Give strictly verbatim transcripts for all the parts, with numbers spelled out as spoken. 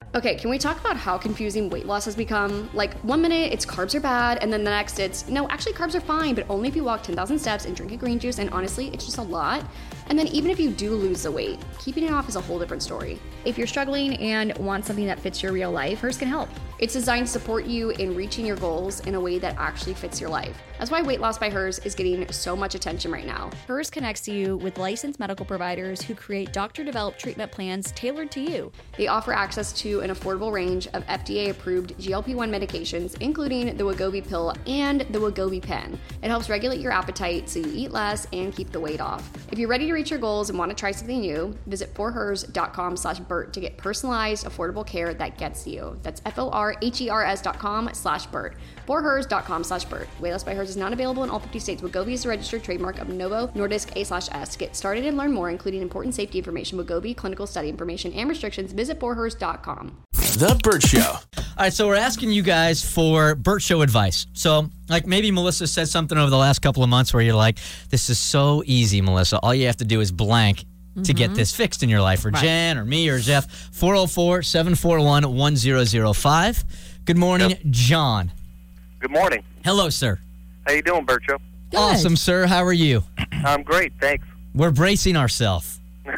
Okay, can we talk about how confusing weight loss has become? Like, one minute it's carbs are bad, and then the next it's, no, actually carbs are fine, but only if you walk ten thousand steps and drink a green juice, and honestly, it's just a lot. And then even if you do lose the weight, keeping it off is a whole different story. If you're struggling and want something that fits your real life, Hers can help. It's designed to support you in reaching your goals in a way that actually fits your life. That's why Weight Loss by Hers is getting so much attention right now. Hers connects you with licensed medical providers who create doctor-developed treatment plans tailored to you. They offer access to an affordable range of F D A-approved G L P one medications, including the Wegovy pill and the Wegovy pen. It helps regulate your appetite so you eat less and keep the weight off. If you're ready to reach your goals and want to try something new, visit forhers.com slash Bert to get personalized, affordable care that gets you. That's F-O-R-H-E-R-S dot com slash Bert. forhers.com slash Bert. Weight Loss by Hers is not available in all fifty states. Wegovy is a registered trademark of Novo Nordisk A slash S. To get started and learn more, including important safety information, Wegovy, clinical study information, and restrictions, visit forhers dot com. The Bert Show. All right, so we're asking you guys for Bert Show advice. So, like, maybe Melissa said something over the last couple of months where you're like, this is so easy, Melissa. All you have to do is blank mm-hmm. to get this fixed in your life. Or right. Jen, or me, or Jeff. four oh four, seven four one, one oh oh five. Good morning, yep. John. Good morning. Hello, sir. How you doing, Bert Show? Good. Awesome, sir. How are you? I'm great, thanks. We're bracing ourselves.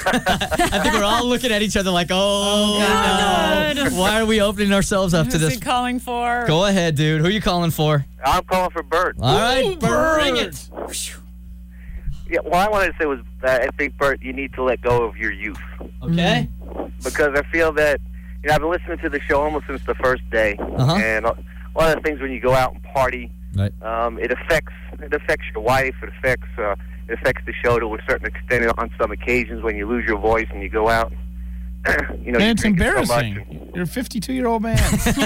I think we're all looking at each other like, oh, God. no. Why are we opening ourselves up Who's to this? he calling for? Go ahead, dude. Who are you calling for? I'm calling for Bert. All right, Ooh, Bert. Bring Bert. it. Yeah, what I wanted to say was that I think, Bert, you need to let go of your youth. Okay. Because I feel that, you know, I've been listening to the show almost since the first day. Uh-huh. And a lot of things when you go out and party, right. um, it affects it affects your wife. It affects uh, it affects the show to a certain extent on some occasions when you lose your voice and you go out. you know, and you it's drink it embarrassing. so much and, You're a fifty-two-year-old man.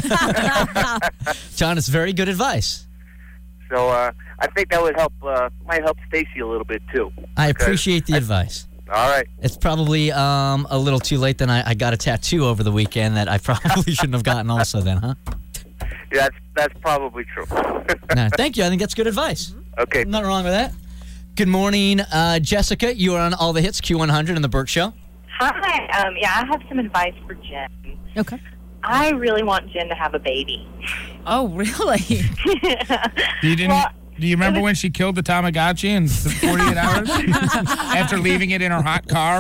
John, it's very good advice. So uh, I think that would help. Uh, might help Stacy a little bit too. I appreciate the I, advice. All right. It's probably um, a little too late. Then I, I got a tattoo over the weekend that I probably shouldn't have gotten. Also, then, huh? Yeah, that's that's probably true. No, thank you. I think that's good advice. Okay. Nothing wrong with that. Good morning, uh, Jessica. You are on All the Hits Q one hundred and the Bert Show. Hi. Um, yeah, I have some advice for Jen. Okay. I really want Jen to have a baby. Oh, really? You didn't? Well, do you remember when she killed the Tamagotchi in forty-eight hours after leaving it in her hot car?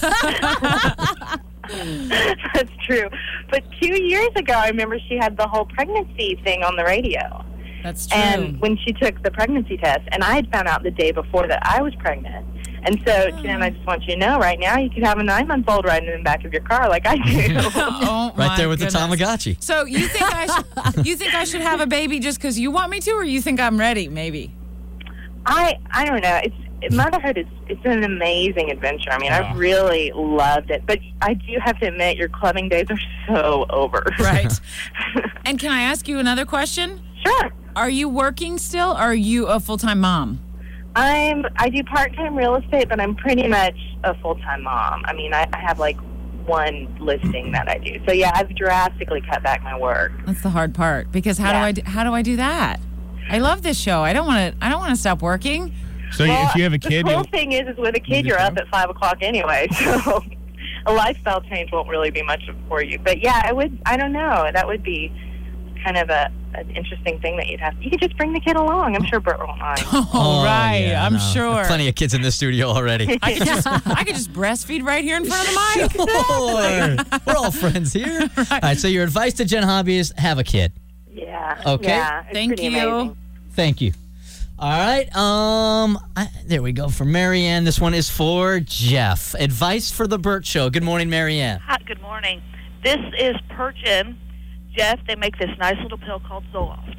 That's true. But two years ago, I remember she had the whole pregnancy thing on the radio. That's true. And when she took the pregnancy test, and I had found out the day before that I was pregnant. And so, oh. Jen, I just want you to know, right now, you could have a nine-month-old riding in the back of your car like I do. Oh, right there with goodness. the Tamagotchi. So you think I should, you think I should have a baby just because you want me to, or you think I'm ready, maybe? I I don't know. It's motherhood is it's an amazing adventure. I mean, Yeah. I really loved it. But I do have to admit, your clubbing days are so over. Right. And can I ask you another question? Sure. Are you working still, or are you a full-time mom? I'm I do part-time real estate, but I'm pretty much a full-time mom. I mean, I, I have like one listing that I do. So yeah, I've drastically cut back my work. That's the hard part, because how Yeah. do I do, how do I do that? I love this show. I don't want to I don't want to stop working. So Well, if you have a kid, the whole you'll- thing is, is with a kid, you're up at five o'clock anyway. So a lifestyle change won't really be much for you. But yeah, I would. I don't know. That would be kind of a an interesting thing that you'd have. You could just bring the kid along. I'm sure Bert won't mind. Oh, right. yeah, I'm no. sure. Plenty of kids in the studio already. I could just I could just breastfeed right here in front of the mic. Sure. We're all friends here. All right, so your advice to Jen Hobby is have a kid. Yeah. Okay. Yeah, it's Thank pretty you. amazing. Thank you. All right. Um. I, there we go for Marianne. This one is for Jeff. Advice for the Bert Show. Good morning, Marianne. Hi, good morning. This is Perchin. Jeff, they make this nice little pill called Zoloft.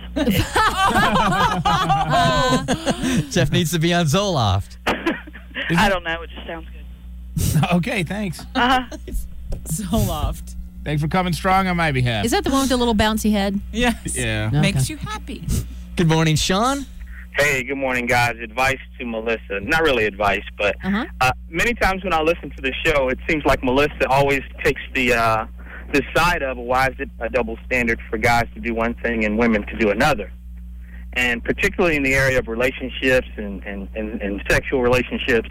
Jeff needs to be on Zoloft. I don't know. It just sounds good. Okay, thanks. Uh-huh. Zoloft. Thanks for coming strong on my behalf. Is that the one with the little bouncy head? Yes. Yeah. Okay. Makes you happy. Good morning, Sean. Hey, good morning, guys. Advice to Melissa. Not really advice, but Uh-huh. uh, many times when I listen to the show, it seems like Melissa always takes the uh, the side of, why is it a double standard for guys to do one thing and women to do another? And particularly in the area of relationships and, and, and, and sexual relationships,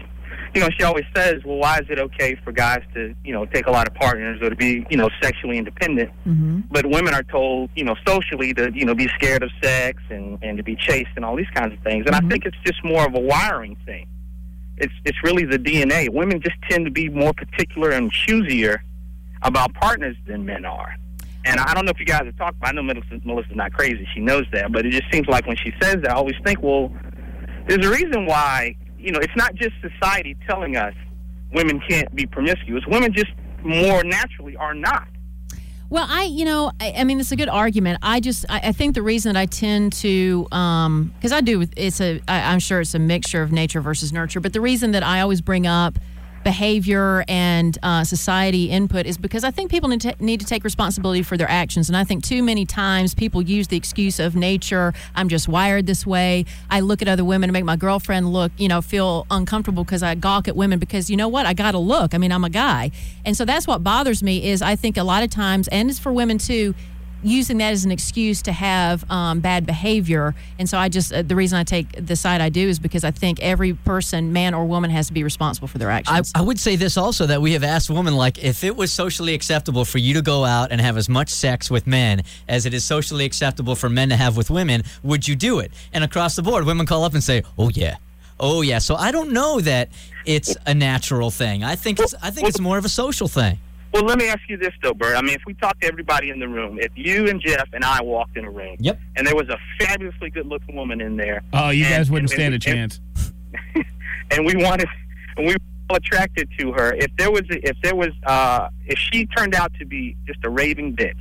you know, she always says, well, why is it okay for guys to, you know, take a lot of partners or to be, you know, sexually independent? Mm-hmm. But women are told, you know, socially to, you know, be scared of sex and, and to be chaste and all these kinds of things. And Mm-hmm. I think it's just more of a wiring thing. It's it's really the D N A. Women just tend to be more particular and choosier about partners than men are. And I don't know if you guys have talked about, I know Melissa, Melissa's not crazy, she knows that, but it just seems like when she says that, I always think, well, there's a reason why, you know, it's not just society telling us women can't be promiscuous. Women just more naturally are not. Well, I, you know, I, I mean, it's a good argument. I just, I, I think the reason that I tend to, um, because I do, it's a, I, I'm sure it's a mixture of nature versus nurture, but the reason that I always bring up behavior and uh, society input is because I think people need to, need to take responsibility for their actions. And I think too many times people use the excuse of nature. I'm just wired this way. I look at other women and make my girlfriend look, you know, feel uncomfortable because I gawk at women because, you know what, I got to look. I mean, I'm a guy. And so that's what bothers me is I think a lot of times, and it's for women too, using that as an excuse to have um, bad behavior. And so I just, uh, the reason I take the side I do is because I think every person, man or woman, has to be responsible for their actions. I, I would say this also, that we have asked women, like, if it was socially acceptable for you to go out and have as much sex with men as it is socially acceptable for men to have with women, would you do it? And across the board, women call up and say, oh, yeah. Oh, yeah. So I don't know that it's a natural thing. I think it's, I think it's more of a social thing. Well, let me ask you this, though, Bert. I mean, if we talk to everybody in the room, if you and Jeff and I walked in a room, yep, and there was a fabulously good-looking woman in there. Oh, you and, guys wouldn't and, stand and, a chance. And, and we wanted, and we were all attracted to her. If there was, if there was, uh, if she turned out to be just a raving bitch,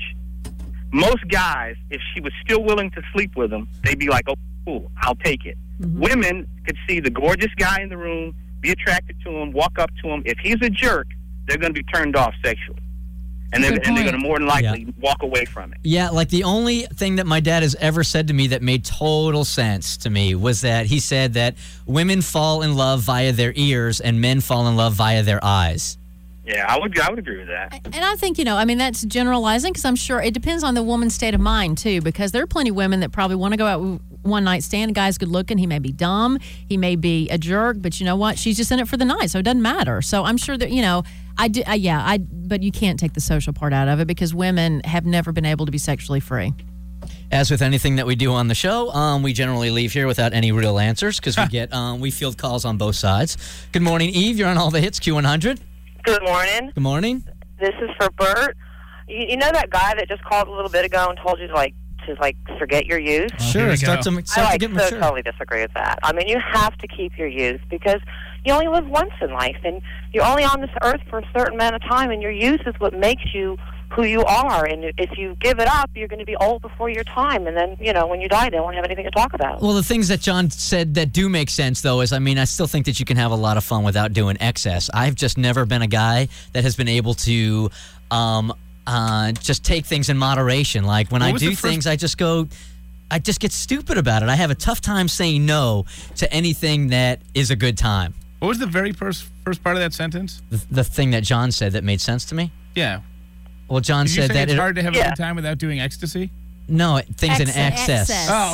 most guys, if she was still willing to sleep with them, they'd be like, "Oh, cool, I'll take it." Mm-hmm. Women could see the gorgeous guy in the room, be attracted to him, walk up to him. If he's a jerk, they're going to be turned off sexually. And they're, and they're going to more than likely yeah. walk away from it. Yeah, like the only thing that my dad has ever said to me that made total sense to me was that he said that women fall in love via their ears and men fall in love via their eyes. Yeah, I would I would agree with that. And I think, you know, I mean, that's generalizing because I'm sure it depends on the woman's state of mind, too, because there are plenty of women that probably want to go out one night stand. A guy's good looking. He may be dumb. He may be a jerk. But you know what? She's just in it for the night, so it doesn't matter. So I'm sure that, you know, I do, uh, yeah, I. but you can't take the social part out of it because women have never been able to be sexually free. As with anything that we do on the show, um, we generally leave here without any real answers because we get um, we field calls on both sides. Good morning, Eve. You're on All the Hits Q one hundred. Good morning. Good morning. This is for Bert. You, you know that guy that just called a little bit ago and told you to like to like forget your youth? Oh, sure, start to, start I like to get so mature. totally disagree with that. I mean, you have to keep your youth because you only live once in life, and you're only on this earth for a certain amount of time, and your youth is what makes you who you are. And if you give it up, you're going to be old before your time, and then, you know, when you die, they won't have anything to talk about. Well, the things that John said that do make sense, though, is, I mean, I still think that you can have a lot of fun without doing excess. I've just never been a guy that has been able to um, uh, just take things in moderation. Like, when What I was do the first- things, I just go... I just get stupid about it. I have a tough time saying no to anything that is a good time. What was the very first first part of that sentence? The, the thing that John said that made sense to me? Yeah. Well, John Did you said say that it's it, hard to have a Yeah. good time without doing ecstasy? no, it- things in Excess. excess. Excess. Oh.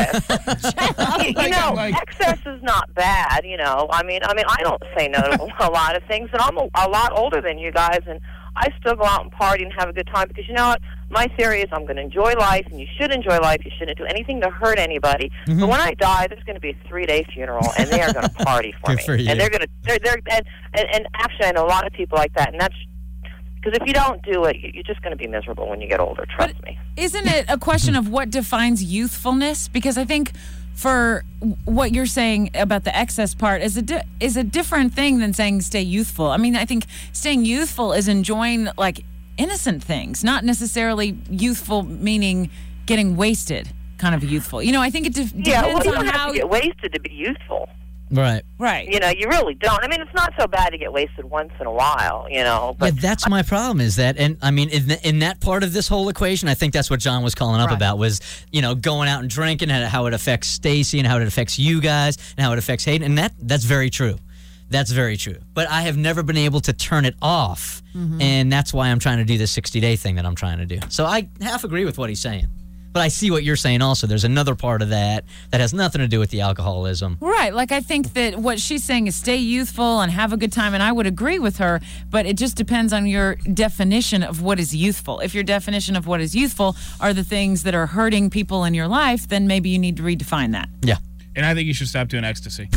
Excess. you, you Like, know, like- excess is not bad. You know, I mean, I mean, I don't say no to a lot of things, and I'm a, a lot older than you guys, and I still go out and party and have a good time because you know what? My theory is I'm going to enjoy life, and you should enjoy life. You shouldn't do anything to hurt anybody. Mm-hmm. But when I die, there's going to be a three-day funeral, and they are going to party for Good me. for you. And they're going to, they're, they're, and, and, and actually, I know a lot of people like that, and that's because if you don't do it, you- you're just going to be miserable when you get older. Trust me. Isn't it a question of what defines youthfulness? Because I think for what you're saying about the excess part is a di- is a different thing than saying stay youthful. I mean, I think staying youthful is enjoying like innocent things, not necessarily youthful meaning getting wasted. Kind of youthful. You know, I think it de- depends Yeah, well, you on don't have how. to get wasted to be youthful. Right. Right. You know, you really don't. I mean, it's not so bad to get wasted once in a while, you know. But Yeah, that's my problem is that, and I mean, in, in that part of this whole equation, I think that's what John was calling up Right. about was, you know, going out and drinking and how it affects Stacy and how it affects you guys and how it affects Hayden. And that that's very true. That's very true. But I have never been able to turn it off. Mm-hmm. And that's why I'm trying to do this sixty-day thing that I'm trying to do. So I half agree with what he's saying. But I see what you're saying also. There's another part of that that has nothing to do with the alcoholism. Right. Like, I think that what she's saying is stay youthful and have a good time, and I would agree with her, but it just depends on your definition of what is youthful. If your definition of what is youthful are the things that are hurting people in your life, then maybe you need to redefine that. Yeah. And I think you should stop doing ecstasy.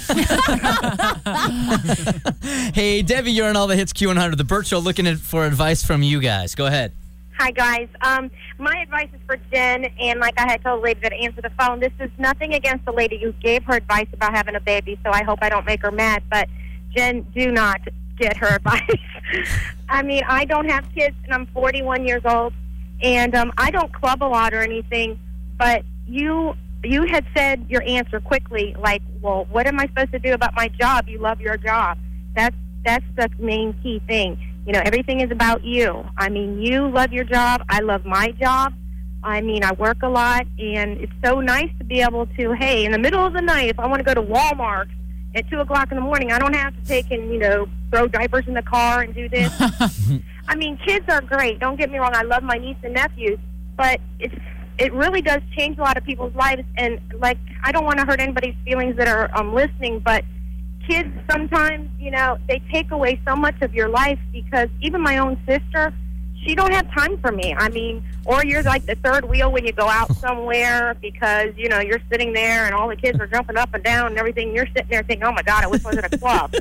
Hey, Debbie, you're on All the Hits Q one hundred. The Burt Show looking at, for advice from you guys. Go ahead. Hi, guys. Um, my advice is for Jen, and like I had told the lady that answered the phone, this is nothing against the lady who gave her advice about having a baby, so I hope I don't make her mad, but Jen, do not get her advice. I mean, I don't have kids, and I'm forty-one years old, and um, I don't club a lot or anything, but you you had said your answer quickly, like, well, what am I supposed to do about my job? You love your job. That's, that's the main key thing. You know, everything is about you. I mean, you love your job. I love my job. I mean, I work a lot, and it's so nice to be able to, hey, in the middle of the night, if I want to go to Walmart at two o'clock in the morning, I don't have to take and, you know, throw diapers in the car and do this. I mean, kids are great. Don't get me wrong. I love my niece and nephews, but it's it really does change a lot of people's lives. And, like, I don't want to hurt anybody's feelings that are um, listening, but kids sometimes, you know, they take away so much of your life because even my own sister, she don't have time for me. I mean, or you're like the third wheel when you go out somewhere because, you know, you're sitting there and all the kids are jumping up and down and everything. You're sitting there thinking, oh, my God, I wish I was at a club.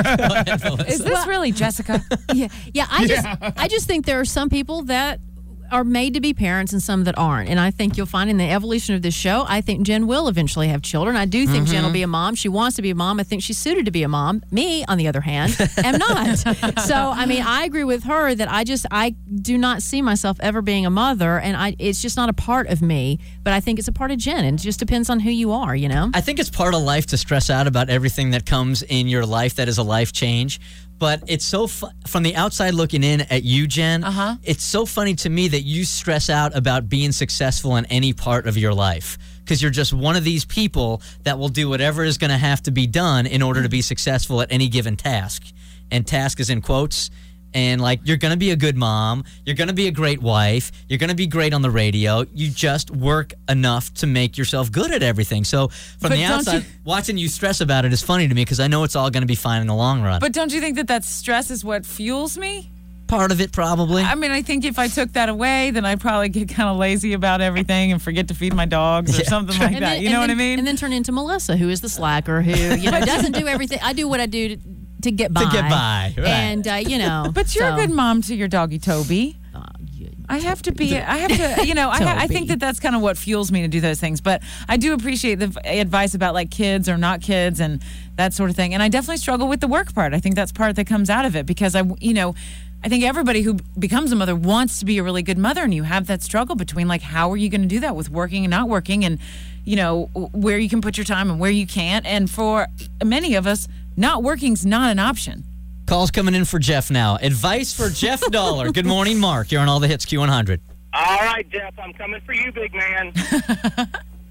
Is this really Jessica? Yeah, yeah. I just, I just think there are some people that are made to be parents and some that aren't. And I think you'll find in the evolution of this show, I think Jen will eventually have children. I do think Mm-hmm. Jen will be a mom. She wants to be a mom. I think she's suited to be a mom. Me, on the other hand, am not. So, I mean, I agree with her that I just, I do not see myself ever being a mother. And I, it's just not a part of me. But I think it's a part of Jen. And it just depends on who you are, you know? I think it's part of life to stress out about everything that comes in your life that is a life change. But it's so fu- from the outside looking in at you, Jen, Uh-huh. it's so funny to me that you stress out about being successful in any part of your life because you're just one of these people that will do whatever is going to have to be done in order to be successful at any given task. And task is in quotes. And, like, you're going to be a good mom. You're going to be a great wife. You're going to be great on the radio. You just work enough to make yourself good at everything. So, from But the don't outside, you- watching you stress about it is funny to me because I know it's all going to be fine in the long run. But don't you think that that stress is what fuels me? Part of it, probably. I mean, I think if I took that away, then I'd probably get kind of lazy about everything and forget to feed my dogs or Yeah. something like And that. then- You know and what I then- mean? And then turn into Melissa, who is the slacker, who, you know, doesn't do everything. I do what I do to, to get by. To get by, right. And, uh, you know. But you're so- a good mom to your doggy Toby. I have to be. I have to. You know. I, I Toby. think that that's kind of what fuels me to do those things. But I do appreciate the v- advice about like kids or not kids and that sort of thing. And I definitely struggle with the work part. I think that's part that comes out of it because I, you know, I think everybody who becomes a mother wants to be a really good mother, and you have that struggle between like how are you going to do that with working and not working, and you know where you can put your time and where you can't. And for many of us, not working's not an option. Calls coming in for Jeff now. Advice for Jeff Dollar. Good morning, Mark. You're on All the Hits Q one hundred. All right, Jeff, I'm coming for you, big man. and,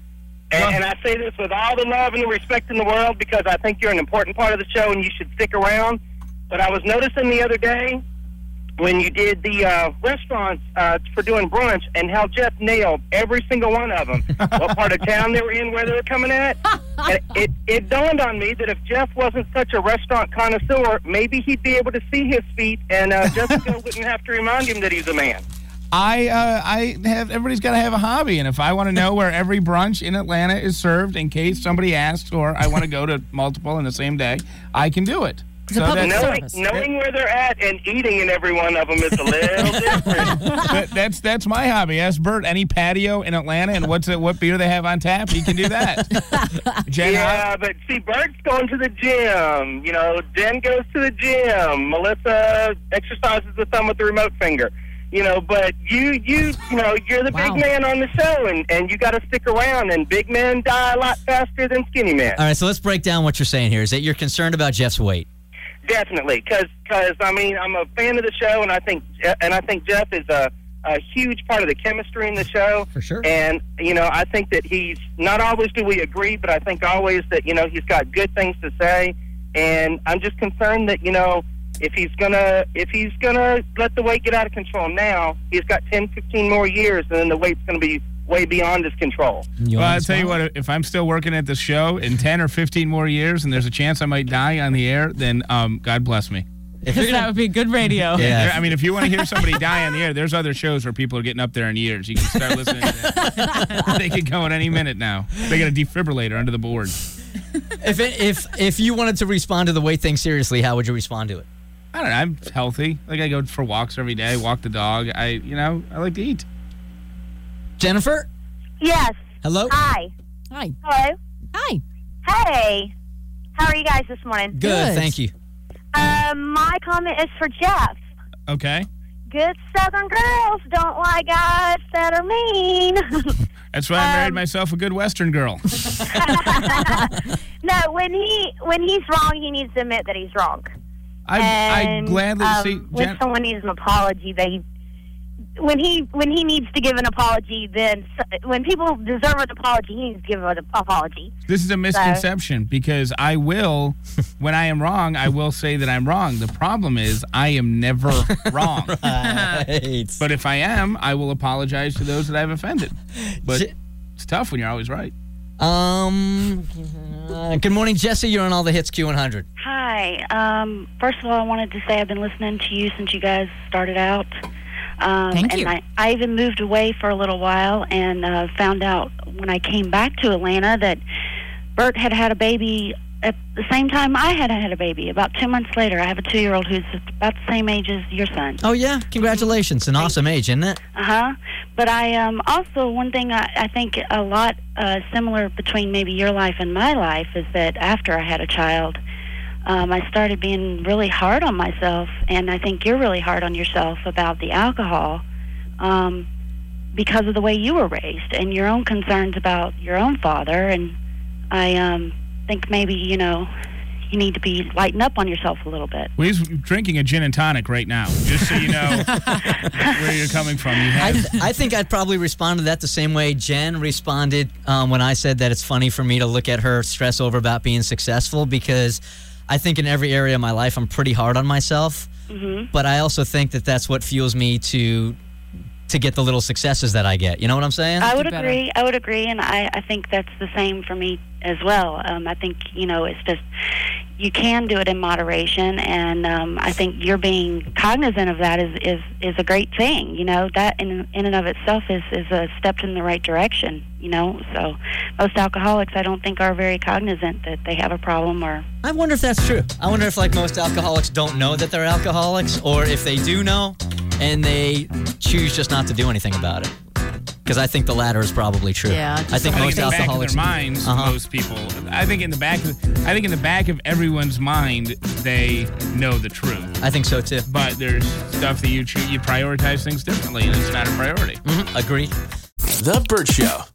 and I say this with all the love and the respect in the world because I think you're an important part of the show and you should stick around. But I was noticing the other day when you did the uh, restaurants uh, for doing brunch and how Jeff nailed every single one of them, what part of town they were in, where they were coming at. And it, it dawned on me that if Jeff wasn't such a restaurant connoisseur, maybe he'd be able to see his feet and uh, Jessica wouldn't have to remind him that he's a man. I uh, I have everybody's got to have a hobby, and if I want to know where every brunch in Atlanta is served, in case somebody asks, or I want to go to multiple in the same day, I can do it. It's a public that's, Knowing, service. knowing where they're at and eating in every one of them is a little different. that, that's that's my hobby. Ask Bert any patio in Atlanta and what's it, what beer they have on tap. He can do that. Jen, Yeah, but see, Bert's going to the gym. You know, Jen goes to the gym. Melissa exercises the thumb with the remote finger. You know, but you, you, you know, you're the Wow. big man on the show, and, and you got to stick around. And big men die a lot faster than skinny men. All right, so let's break down what you're saying here. Is that you're concerned about Jeff's weight? Definitely, because I mean, I'm a fan of the show, and I think and I think Jeff is a, a huge part of the chemistry in the show. For sure. And you know, I think that he's not always do we agree, but I think always that you know he's got good things to say. And I'm just concerned that you know if he's gonna if he's gonna let the weight get out of control now, he's got ten, fifteen more years, and then the weight's gonna be way beyond his control. Well, I'll tell you what, if I'm still working at the show in ten or fifteen more years and there's a chance I might die on the air, then um, God bless me. Because that would be good radio. Yeah. I mean, if you want to hear somebody die on the air, there's other shows where people are getting up there in years. You can start listening to that. They could go at any minute now. They got a defibrillator under the board. If it, if if you wanted to respond to the weight thing seriously, how would you respond to it? I don't know. I'm healthy. Like, I go for walks every day, walk the dog. I, you know, I like to eat. Jennifer? Yes. Hello? Hi. Hi. Hello. Hi. Hey. How are you guys this morning? Good, Good. Thank you. Um, my comment is for Jeff. Okay. Good Southern girls don't like guys that are mean. That's why I married um, myself a good Western girl. No, when he when he's wrong, he needs to admit that he's wrong. I I gladly um, see. When Jen- someone needs an apology, they when he when he needs to give an apology, then when people deserve an apology, he needs to give an apology. This is a misconception so. because I will, when I am wrong, I will say that I'm wrong. The problem is I am never wrong. Right. But if I am, I will apologize to those that I've offended. But Je- it's tough when you're always right. Um. Uh, good morning, Jesse. You're on all the hits Q one hundred. Hi. Um. First of all, I wanted to say I've been listening to you since you guys started out. Um, Thank and you. I, I even moved away for a little while and uh, found out when I came back to Atlanta that Bert had had a baby at the same time I had had a baby. About two months later, I have a two-year-old who's about the same age as your son. Oh, yeah? Congratulations. An awesome age, isn't it? Uh-huh. But I um, also, one thing I, I think a lot uh, similar between maybe your life and my life is that after I had a child, Um, I started being really hard on myself, and I think you're really hard on yourself about the alcohol um, because of the way you were raised and your own concerns about your own father. And I um, think maybe, you know, you need to be lighten up on yourself a little bit. Well, he's drinking a gin and tonic right now, just so you know where you're coming from. You have- I, th- I think I'd probably respond to that the same way Jen responded um, when I said that it's funny for me to look at her stress over about being successful, because I think in every area of my life I'm pretty hard on myself, mm-hmm. but I also think that that's what fuels me to to get the little successes that I get. You know what I'm saying? I would agree. I would agree, and I, I think that's the same for me as well. Um, I think, you know, it's just you can do it in moderation, and um, I think you're being cognizant of that is, is, is a great thing. You know, that in, in and of itself is, is a step in the right direction, you know. So most alcoholics, I don't think, are very cognizant that they have a problem. Or I wonder if that's true. I wonder if, like, most alcoholics don't know that they're alcoholics, or if they do know and they choose just not to do anything about it. Because I think the latter is probably true. Yeah, I think I most think in the alcoholics. back of their minds, Uh-huh. most people. I think in the back. Of, I think in the back of everyone's mind, they know the truth. I think so too. But there's stuff that you cho- you prioritize things differently, and it's not a priority. Mm-hmm. Agree. The Bert Show.